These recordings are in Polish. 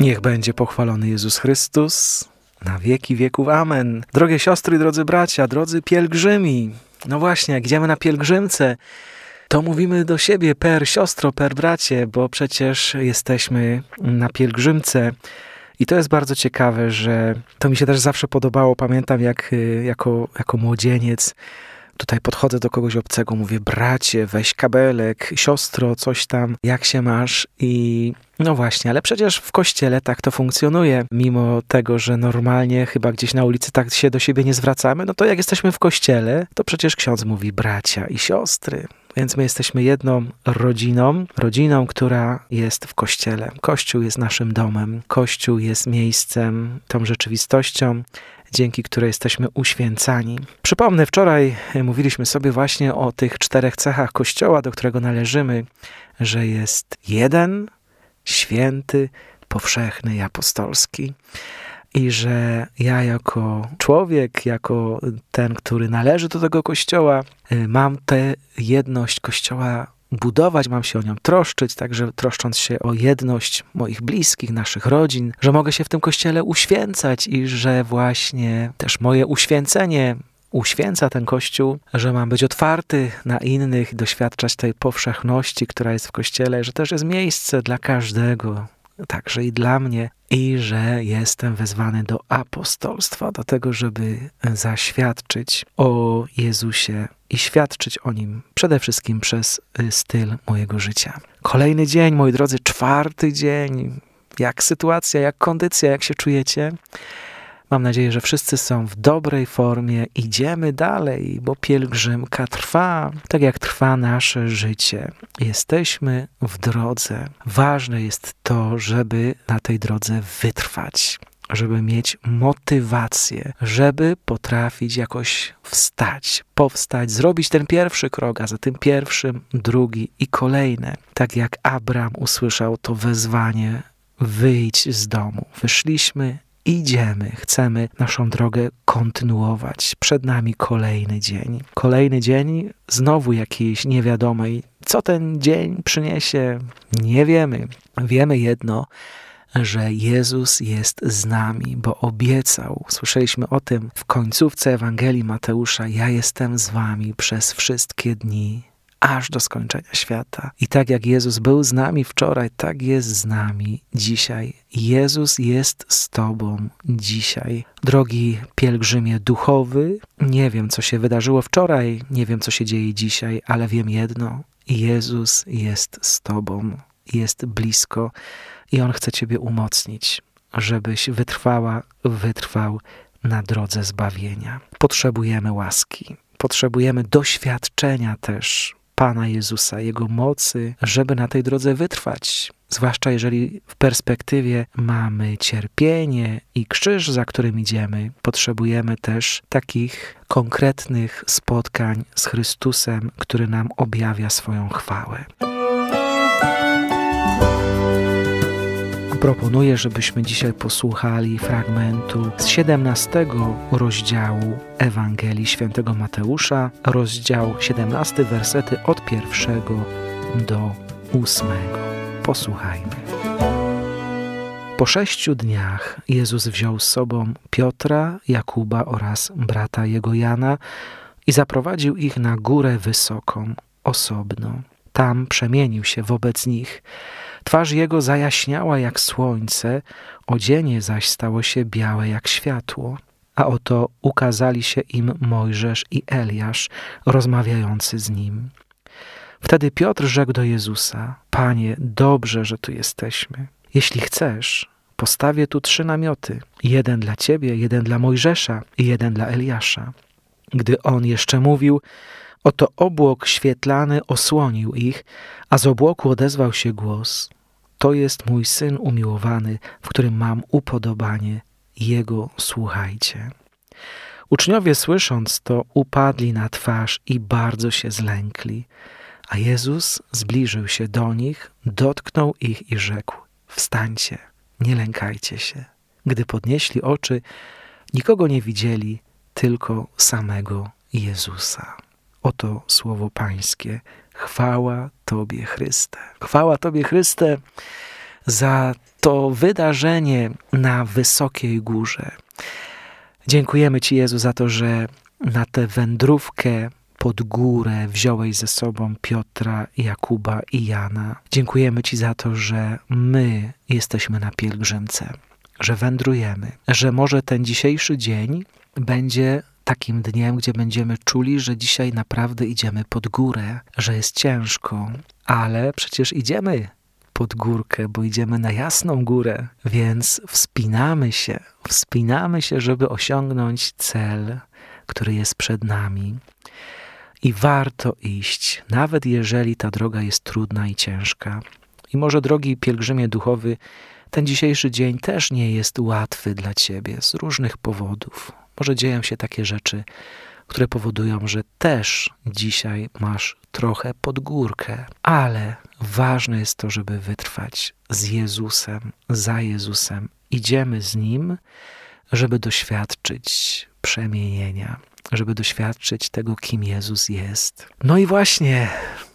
Niech będzie pochwalony Jezus Chrystus na wieki wieków. Amen. Drogie siostry, drodzy bracia, drodzy pielgrzymi. No właśnie, jak idziemy na pielgrzymce, to mówimy do siebie per siostro, per bracie, bo przecież jesteśmy na pielgrzymce. I to jest bardzo ciekawe, że to mi się też zawsze podobało. Pamiętam, jak jako młodzieniec tutaj podchodzę do kogoś obcego, mówię: bracie, weź kabelek, siostro, coś tam, jak się masz? I no właśnie, ale przecież w kościele tak to funkcjonuje. Mimo tego, że normalnie chyba gdzieś na ulicy tak się do siebie nie zwracamy, no to jak jesteśmy w kościele, to przecież ksiądz mówi bracia i siostry. Więc my jesteśmy jedną rodziną, która jest w kościele. Kościół jest naszym domem. Kościół jest miejscem, tą rzeczywistością, dzięki której jesteśmy uświęcani. Przypomnę, wczoraj mówiliśmy sobie właśnie o tych 4 cechach Kościoła, do którego należymy, że jest jeden, święty, powszechny i apostolski. I że ja jako człowiek, jako ten, który należy do tego Kościoła, mam tę jedność Kościoła budować, mam się o nią troszczyć, także troszcząc się o jedność moich bliskich, naszych rodzin, że mogę się w tym Kościele uświęcać i że właśnie też moje uświęcenie uświęca ten Kościół, że mam być otwarty na innych, doświadczać tej powszechności, która jest w Kościele, że też jest miejsce dla każdego, także i dla mnie, i że jestem wezwany do apostolstwa, do tego, żeby zaświadczyć o Jezusie i świadczyć o Nim przede wszystkim przez styl mojego życia. Kolejny dzień, moi drodzy, 4. dzień. Jak sytuacja, jak kondycja, jak się czujecie? Mam nadzieję, że wszyscy są w dobrej formie. Idziemy dalej, bo pielgrzymka trwa, tak jak trwa nasze życie. Jesteśmy w drodze. Ważne jest to, żeby na tej drodze wytrwać, żeby mieć motywację, żeby potrafić jakoś wstać, powstać, zrobić ten pierwszy krok, a za tym pierwszym, drugi i kolejne. Tak jak Abram usłyszał to wezwanie: wyjdź z domu. Wyszliśmy, idziemy, chcemy naszą drogę kontynuować. Przed nami kolejny dzień. Kolejny dzień znowu jakiejś niewiadomej. Co ten dzień przyniesie? Nie wiemy. Wiemy jedno, że Jezus jest z nami, bo obiecał. Słyszeliśmy o tym w końcówce Ewangelii Mateusza: ja jestem z wami przez wszystkie dni, aż do skończenia świata. I tak jak Jezus był z nami wczoraj, tak jest z nami dzisiaj. Jezus jest z tobą dzisiaj. Drogi pielgrzymie duchowy, nie wiem, co się wydarzyło wczoraj, nie wiem, co się dzieje dzisiaj, ale wiem jedno: Jezus jest z tobą, jest blisko i On chce ciebie umocnić, żebyś wytrwał na drodze zbawienia. Potrzebujemy łaski, potrzebujemy doświadczenia też Pana Jezusa, Jego mocy, żeby na tej drodze wytrwać. Zwłaszcza jeżeli w perspektywie mamy cierpienie i krzyż, za którym idziemy, potrzebujemy też takich konkretnych spotkań z Chrystusem, który nam objawia swoją chwałę. Proponuję, żebyśmy dzisiaj posłuchali fragmentu z 17 rozdziału Ewangelii Świętego Mateusza, rozdział 17, wersety od 1 do 8. Posłuchajmy. Po 6 dniach Jezus wziął z sobą Piotra, Jakuba oraz brata jego Jana i zaprowadził ich na górę wysoką, osobno. Tam przemienił się wobec nich. Twarz jego zajaśniała jak słońce, odzienie zaś stało się białe jak światło. A oto ukazali się im Mojżesz i Eliasz, rozmawiający z nim. Wtedy Piotr rzekł do Jezusa: Panie, dobrze, że tu jesteśmy. Jeśli chcesz, postawię tu 3 namioty. 1 dla Ciebie, 1 dla Mojżesza i 1 dla Eliasza. Gdy on jeszcze mówił, oto obłok świetlany osłonił ich, a z obłoku odezwał się głos: To jest mój Syn umiłowany, w którym mam upodobanie. Jego słuchajcie. Uczniowie, słysząc to, upadli na twarz i bardzo się zlękli. A Jezus zbliżył się do nich, dotknął ich i rzekł: Wstańcie, nie lękajcie się. Gdy podnieśli oczy, nikogo nie widzieli, tylko samego Jezusa. Oto słowo Pańskie. Chwała Tobie, Chryste. Chwała Tobie, Chryste. za to wydarzenie na wysokiej górze. Dziękujemy Ci, Jezu, za to, że na tę wędrówkę pod górę wziąłeś ze sobą Piotra, Jakuba i Jana. Dziękujemy Ci za to, że my jesteśmy na pielgrzymce, że wędrujemy, że może ten dzisiejszy dzień będzie takim dniem, gdzie będziemy czuli, że dzisiaj naprawdę idziemy pod górę, że jest ciężko, ale przecież idziemy pod górkę, bo idziemy na jasną górę, więc wspinamy się, żeby osiągnąć cel, który jest przed nami. I warto iść, nawet jeżeli ta droga jest trudna i ciężka. I może, drogi pielgrzymie duchowy, ten dzisiejszy dzień też nie jest łatwy dla Ciebie z różnych powodów. Może dzieją się takie rzeczy, które powodują, że też dzisiaj masz trochę pod górkę. Ale ważne jest to, żeby wytrwać z Jezusem, za Jezusem. Idziemy z Nim, żeby doświadczyć przemienienia, żeby doświadczyć tego, kim Jezus jest. No i właśnie,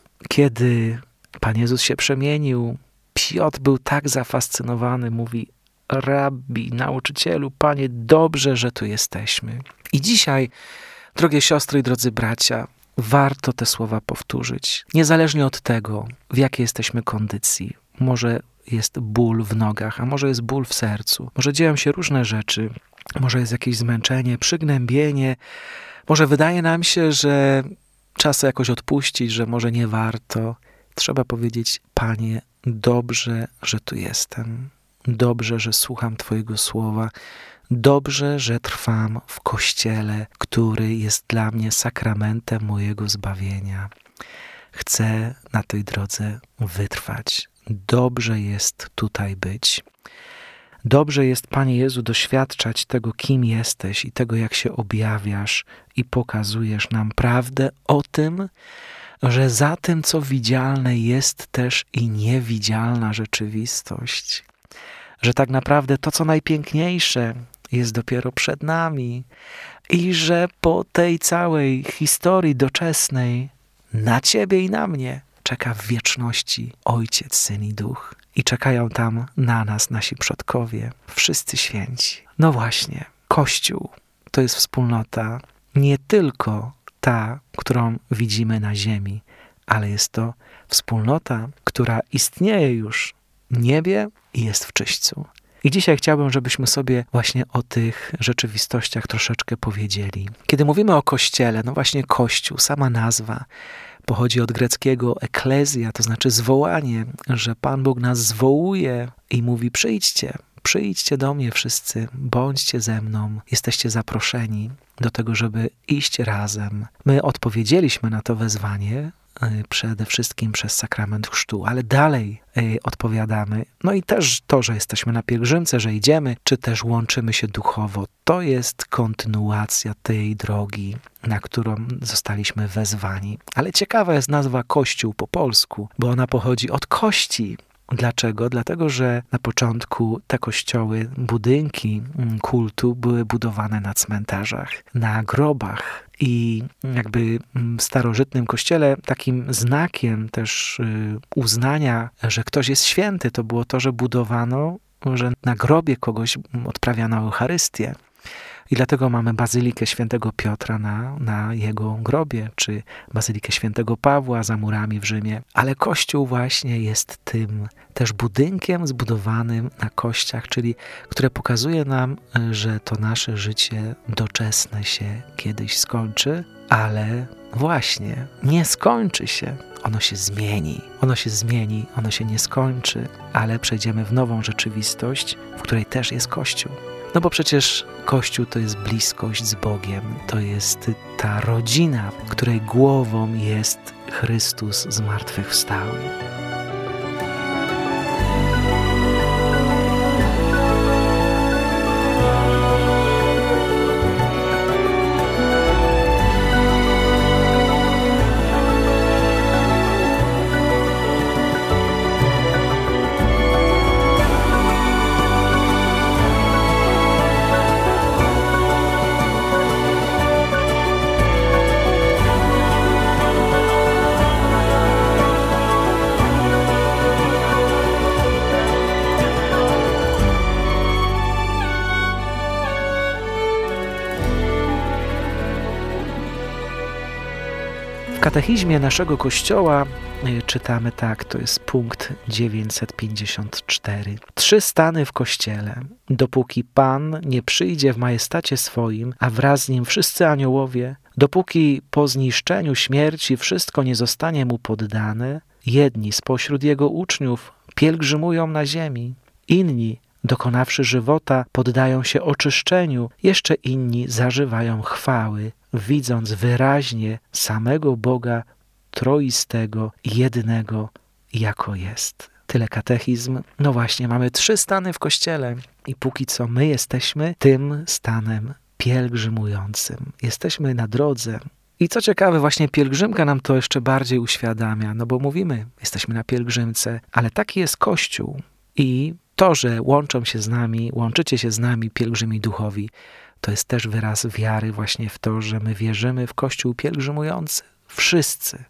kiedy Pan Jezus się przemienił, Piotr był tak zafascynowany, mówi: Rabbi, nauczycielu, Panie, dobrze, że tu jesteśmy. I dzisiaj, drogie siostry i drodzy bracia, warto te słowa powtórzyć. Niezależnie od tego, w jakiej jesteśmy kondycji. Może jest ból w nogach, a może jest ból w sercu. Może dzieją się różne rzeczy. Może jest jakieś zmęczenie, przygnębienie. Może wydaje nam się, że czas jakoś odpuścić, że może nie warto. Trzeba powiedzieć: Panie, dobrze, że tu jestem. Dobrze, że słucham Twojego słowa. Dobrze, że trwam w Kościele, który jest dla mnie sakramentem mojego zbawienia. Chcę na tej drodze wytrwać. Dobrze jest tutaj być. Dobrze jest, Panie Jezu, doświadczać tego, kim jesteś i tego, jak się objawiasz i pokazujesz nam prawdę o tym, że za tym, co widzialne, jest też i niewidzialna rzeczywistość. Że tak naprawdę to, co najpiękniejsze, jest dopiero przed nami i że po tej całej historii doczesnej na Ciebie i na mnie czeka w wieczności Ojciec, Syn i Duch. I czekają tam na nas nasi przodkowie, wszyscy święci. No właśnie, Kościół to jest wspólnota nie tylko ta, którą widzimy na ziemi, ale jest to wspólnota, która istnieje już w niebie i jest w czyśćcu. I dzisiaj chciałbym, żebyśmy sobie właśnie o tych rzeczywistościach troszeczkę powiedzieli. Kiedy mówimy o Kościele, no właśnie Kościół, sama nazwa pochodzi od greckiego eklezja, to znaczy zwołanie, że Pan Bóg nas zwołuje i mówi: przyjdźcie do mnie wszyscy, bądźcie ze mną, jesteście zaproszeni do tego, żeby iść razem. My odpowiedzieliśmy na to wezwanie, przede wszystkim przez sakrament chrztu, ale dalej odpowiadamy. No i też to, że jesteśmy na pielgrzymce, że idziemy, czy też łączymy się duchowo, to jest kontynuacja tej drogi, na którą zostaliśmy wezwani. Ale ciekawa jest nazwa Kościół po polsku, bo ona pochodzi od kości. Dlaczego? Dlatego, że na początku te kościoły, budynki kultu były budowane na cmentarzach, na grobach. I jakby w starożytnym kościele takim znakiem też uznania, że ktoś jest święty, to było to, że budowano, że na grobie kogoś odprawiano Eucharystię. I dlatego mamy Bazylikę Świętego Piotra na jego grobie, czy Bazylikę Świętego Pawła za murami w Rzymie. Ale Kościół właśnie jest tym też budynkiem zbudowanym na kościach, czyli które pokazuje nam, że to nasze życie doczesne się kiedyś skończy, ale właśnie nie skończy się. Ono się zmieni, ono się nie skończy, ale przejdziemy w nową rzeczywistość, w której też jest Kościół. No bo przecież Kościół to jest bliskość z Bogiem, to jest ta rodzina, której głową jest Chrystus zmartwychwstały. katechizmie naszego Kościoła czytamy tak, to jest punkt 954. 3 stany w Kościele. Dopóki Pan nie przyjdzie w majestacie swoim, a wraz z Nim wszyscy aniołowie, dopóki po zniszczeniu śmierci wszystko nie zostanie Mu poddane, jedni spośród Jego uczniów pielgrzymują na ziemi, inni, dokonawszy żywota, poddają się oczyszczeniu, jeszcze inni zażywają chwały, widząc wyraźnie samego Boga troistego, jednego, jako jest. Tyle katechizm. No właśnie, mamy 3 stany w Kościele i póki co my jesteśmy tym stanem pielgrzymującym. Jesteśmy na drodze. I co ciekawe, właśnie pielgrzymka nam to jeszcze bardziej uświadamia, no bo mówimy, jesteśmy na pielgrzymce, ale taki jest Kościół. I to, że łączycie się z nami pielgrzymi duchowi, to jest też wyraz wiary właśnie w to, że my wierzymy w Kościół pielgrzymujący. Wszyscy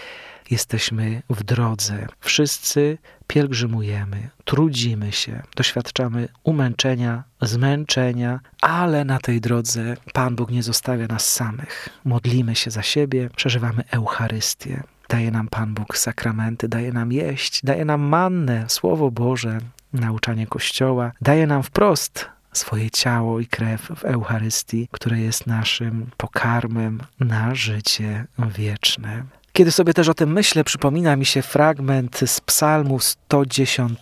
jesteśmy w drodze, wszyscy pielgrzymujemy, trudzimy się, doświadczamy umęczenia, zmęczenia, ale na tej drodze Pan Bóg nie zostawia nas samych. Modlimy się za siebie, przeżywamy Eucharystię. Daje nam Pan Bóg sakramenty, daje nam jeść, daje nam mannę, Słowo Boże, nauczanie Kościoła, daje nam wprost swoje ciało i krew w Eucharystii, które jest naszym pokarmem na życie wieczne. Kiedy sobie też o tym myślę, przypomina mi się fragment z Psalmu 110.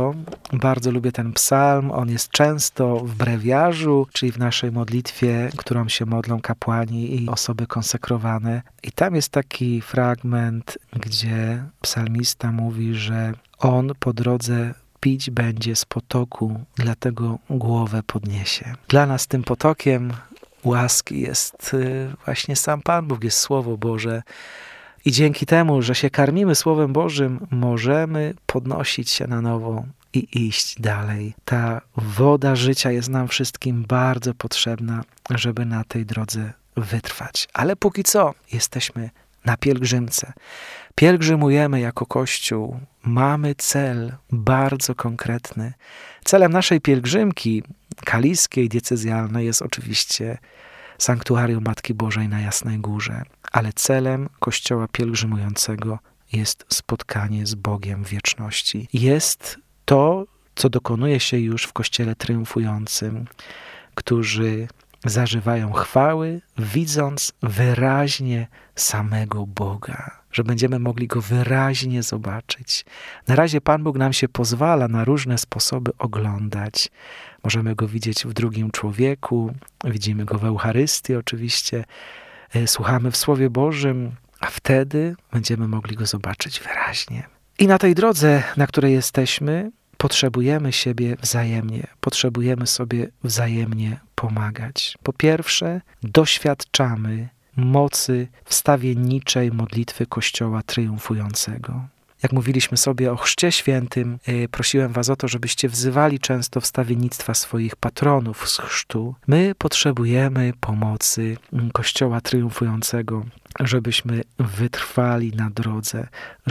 Bardzo lubię ten psalm. On jest często w brewiarzu, czyli w naszej modlitwie, którą się modlą kapłani i osoby konsekrowane. I tam jest taki fragment, gdzie psalmista mówi, że on po drodze pić będzie z potoku, dlatego głowę podniesie. Dla nas tym potokiem łaski jest właśnie sam Pan Bóg, jest Słowo Boże. I dzięki temu, że się karmimy Słowem Bożym, możemy podnosić się na nowo i iść dalej. Ta woda życia jest nam wszystkim bardzo potrzebna, żeby na tej drodze wytrwać. Ale póki co jesteśmy na pielgrzymce. Pielgrzymujemy jako Kościół. Mamy cel bardzo konkretny. Celem naszej pielgrzymki kaliskiej, diecezjalnej jest oczywiście sanktuarium Matki Bożej na Jasnej Górze, ale celem Kościoła pielgrzymującego jest spotkanie z Bogiem w wieczności. Jest to, co dokonuje się już w Kościele triumfującym, którzy zażywają chwały, widząc wyraźnie samego Boga, że będziemy mogli Go wyraźnie zobaczyć. Na razie Pan Bóg nam się pozwala na różne sposoby oglądać. Możemy Go widzieć w drugim człowieku, widzimy Go w Eucharystii oczywiście, słuchamy w Słowie Bożym, a wtedy będziemy mogli Go zobaczyć wyraźnie. I na tej drodze, na której jesteśmy, potrzebujemy siebie wzajemnie, potrzebujemy sobie wzajemnie pomagać. Po pierwsze, doświadczamy mocy wstawienniczej modlitwy Kościoła triumfującego. Jak mówiliśmy sobie o Chrzcie Świętym, prosiłem was o to, żebyście wzywali często wstawiennictwa swoich patronów z chrztu. My potrzebujemy pomocy Kościoła triumfującego, żebyśmy wytrwali na drodze,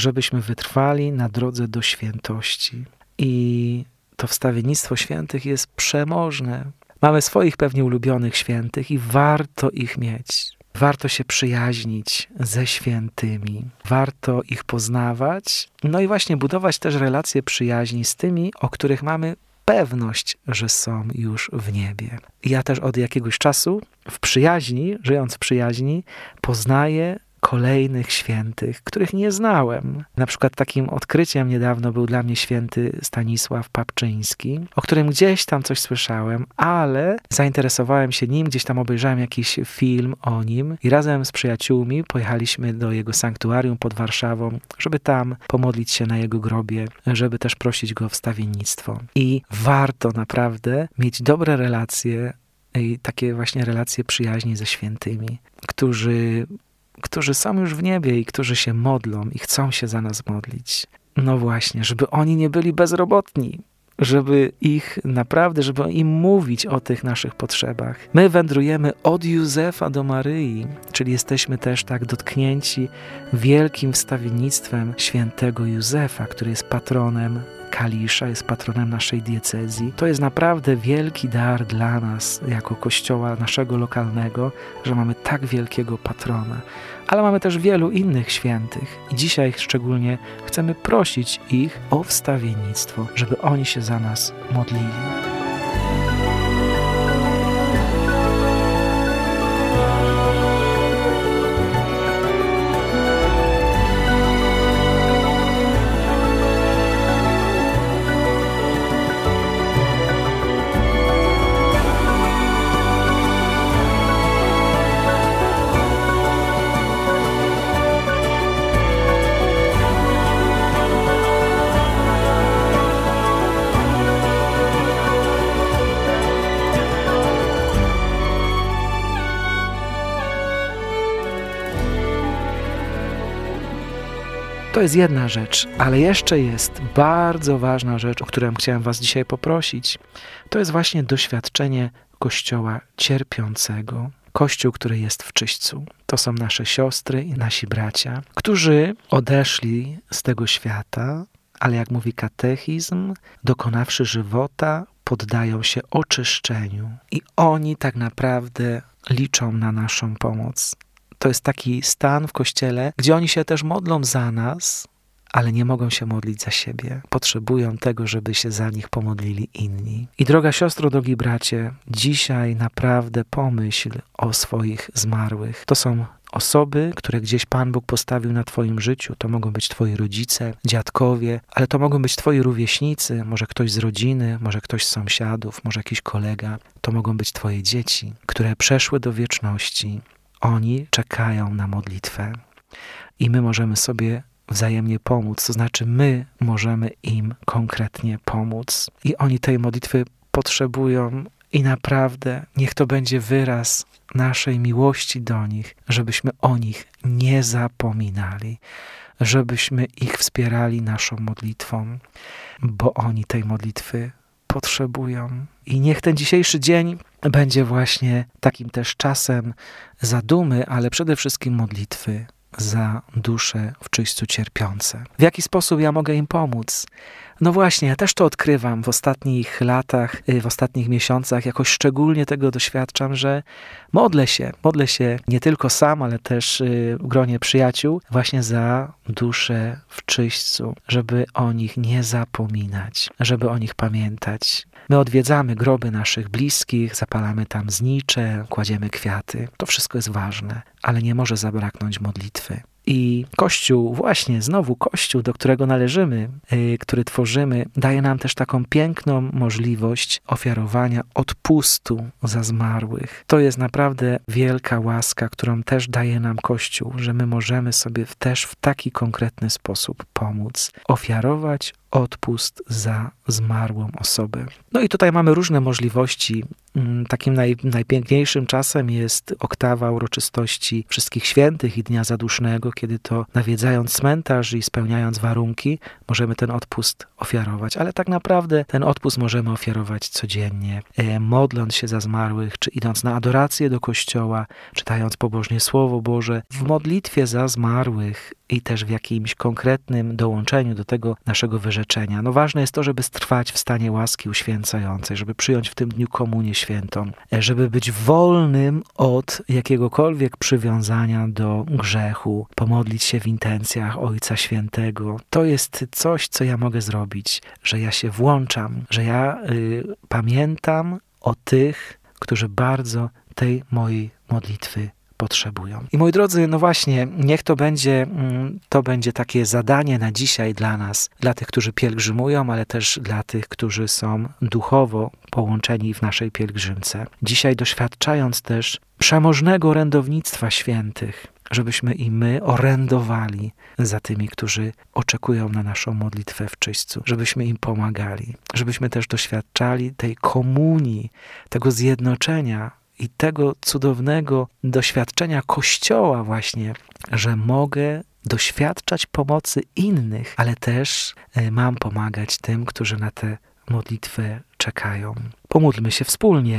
do świętości. I to wstawiennictwo świętych jest przemożne. Mamy swoich pewnie ulubionych świętych i warto ich mieć. Warto się przyjaźnić ze świętymi. Warto ich poznawać. No i właśnie budować też relacje przyjaźni z tymi, o których mamy pewność, że są już w niebie. Ja też od jakiegoś czasu w przyjaźni, żyjąc w przyjaźni, poznaję kolejnych świętych, których nie znałem. Na przykład takim odkryciem niedawno był dla mnie święty Stanisław Papczyński, o którym gdzieś tam coś słyszałem, ale zainteresowałem się nim, gdzieś tam obejrzałem jakiś film o nim i razem z przyjaciółmi pojechaliśmy do jego sanktuarium pod Warszawą, żeby tam pomodlić się na jego grobie, żeby też prosić go o wstawiennictwo. I warto naprawdę mieć dobre relacje i takie właśnie relacje przyjaźni ze świętymi, którzy są już w niebie i którzy się modlą i chcą się za nas modlić. No właśnie, żeby oni nie byli bezrobotni, żeby im mówić o tych naszych potrzebach. My wędrujemy od Józefa do Maryi, czyli jesteśmy też tak dotknięci wielkim wstawiennictwem świętego Józefa, który jest patronem Kalisza, jest patronem naszej diecezji. To jest naprawdę wielki dar dla nas, jako kościoła naszego lokalnego, że mamy tak wielkiego patrona, ale mamy też wielu innych świętych i dzisiaj szczególnie chcemy prosić ich o wstawiennictwo, żeby oni się za nas modlili. To jest jedna rzecz, ale jeszcze jest bardzo ważna rzecz, o którą chciałem was dzisiaj poprosić. To jest właśnie doświadczenie Kościoła cierpiącego. Kościół, który jest w Czyśćcu. To są nasze siostry i nasi bracia, którzy odeszli z tego świata, ale jak mówi katechizm, dokonawszy żywota, poddają się oczyszczeniu. I oni tak naprawdę liczą na naszą pomoc. To jest taki stan w Kościele, gdzie oni się też modlą za nas, ale nie mogą się modlić za siebie. Potrzebują tego, żeby się za nich pomodlili inni. I droga siostro, drogi bracie, dzisiaj naprawdę pomyśl o swoich zmarłych. To są osoby, które gdzieś Pan Bóg postawił na twoim życiu. To mogą być twoi rodzice, dziadkowie, ale to mogą być twoi rówieśnicy, może ktoś z rodziny, może ktoś z sąsiadów, może jakiś kolega. To mogą być twoje dzieci, które przeszły do wieczności. Oni czekają na modlitwę i my możemy sobie wzajemnie pomóc, to znaczy my możemy im konkretnie pomóc i oni tej modlitwy potrzebują i naprawdę niech to będzie wyraz naszej miłości do nich, żebyśmy o nich nie zapominali, żebyśmy ich wspierali naszą modlitwą, bo oni tej modlitwy potrzebują. I niech ten dzisiejszy dzień będzie właśnie takim też czasem zadumy, ale przede wszystkim modlitwy za dusze w Czyśćcu cierpiące. W jaki sposób ja mogę im pomóc? No właśnie, ja też to odkrywam w ostatnich latach, w ostatnich miesiącach, jakoś szczególnie tego doświadczam, że modlę się nie tylko sam, ale też w gronie przyjaciół właśnie za dusze w Czyśćcu, żeby o nich nie zapominać, żeby o nich pamiętać. My odwiedzamy groby naszych bliskich, zapalamy tam znicze, kładziemy kwiaty. To wszystko jest ważne, ale nie może zabraknąć modlitwy. I Kościół, właśnie znowu Kościół, do którego należymy, który tworzymy, daje nam też taką piękną możliwość ofiarowania odpustu za zmarłych. To jest naprawdę wielka łaska, którą też daje nam Kościół, że my możemy sobie też w taki konkretny sposób pomóc, ofiarować odpust za zmarłą osobę. No i tutaj mamy różne możliwości. Takim najpiękniejszym czasem jest oktawa uroczystości Wszystkich Świętych i Dnia Zadusznego, kiedy to nawiedzając cmentarz i spełniając warunki, możemy ten odpust ofiarować. Ale tak naprawdę ten odpust możemy ofiarować codziennie, modląc się za zmarłych, czy idąc na adorację do kościoła, czytając pobożnie Słowo Boże, w modlitwie za zmarłych i też w jakimś konkretnym dołączeniu do tego naszego wyrzeczenia. No ważne jest to, żeby trwać w stanie łaski uświęcającej, żeby przyjąć w tym dniu komunię świętą, żeby być wolnym od jakiegokolwiek przywiązania do grzechu, pomodlić się w intencjach Ojca Świętego. To jest coś, co ja mogę zrobić, że ja się włączam, że ja pamiętam o tych, którzy bardzo tej mojej modlitwy potrzebują. I moi drodzy, no właśnie, niech to będzie takie zadanie na dzisiaj dla nas, dla tych, którzy pielgrzymują, ale też dla tych, którzy są duchowo połączeni w naszej pielgrzymce. Dzisiaj doświadczając też przemożnego orędownictwa świętych, żebyśmy i my orędowali za tymi, którzy oczekują na naszą modlitwę w Czyśćcu, żebyśmy im pomagali, żebyśmy też doświadczali tej komunii, tego zjednoczenia i tego cudownego doświadczenia Kościoła właśnie, że mogę doświadczać pomocy innych, ale też mam pomagać tym, którzy na tę modlitwę czekają. Pomódlmy się wspólnie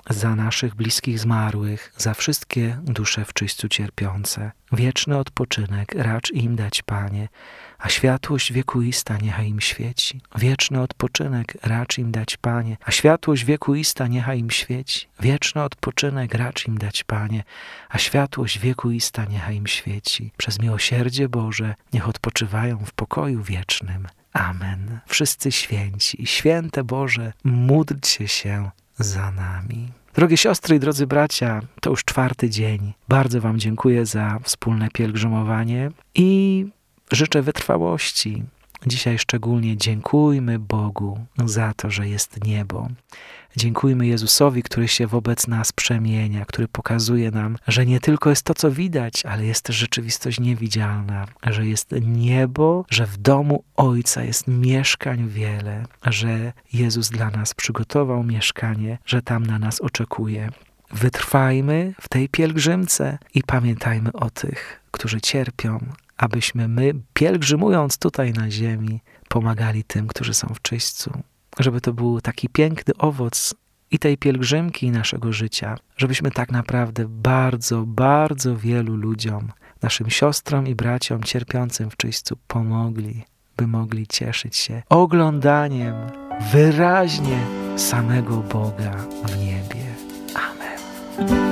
za naszych bliskich zmarłych, za wszystkie dusze w czyśćcu cierpiące. Wieczny odpoczynek racz im dać, Panie, a światłość wiekuista niechaj im świeci. Wieczny odpoczynek racz im dać, Panie, a światłość wiekuista niechaj im świeci. Wieczny odpoczynek racz im dać, Panie, a światłość wiekuista niechaj im świeci. Przez miłosierdzie Boże niech odpoczywają w pokoju wiecznym. Amen. Wszyscy święci i święte Boże, módlcie się za nami. Drogie siostry i drodzy bracia, to już 4. dzień. Bardzo wam dziękuję za wspólne pielgrzymowanie i życzę wytrwałości. Dzisiaj szczególnie dziękujmy Bogu za to, że jest niebo. Dziękujmy Jezusowi, który się wobec nas przemienia, który pokazuje nam, że nie tylko jest to, co widać, ale jest też rzeczywistość niewidzialna, że jest niebo, że w domu Ojca jest mieszkań wiele, że Jezus dla nas przygotował mieszkanie, że tam na nas oczekuje. Wytrwajmy w tej pielgrzymce i pamiętajmy o tych, którzy cierpią, abyśmy my, pielgrzymując tutaj na ziemi, pomagali tym, którzy są w czyśćcu. Żeby to był taki piękny owoc i tej pielgrzymki, i naszego życia. Żebyśmy tak naprawdę bardzo, bardzo wielu ludziom, naszym siostrom i braciom cierpiącym w czyśćcu pomogli, by mogli cieszyć się oglądaniem wyraźnie samego Boga w niebie. Amen.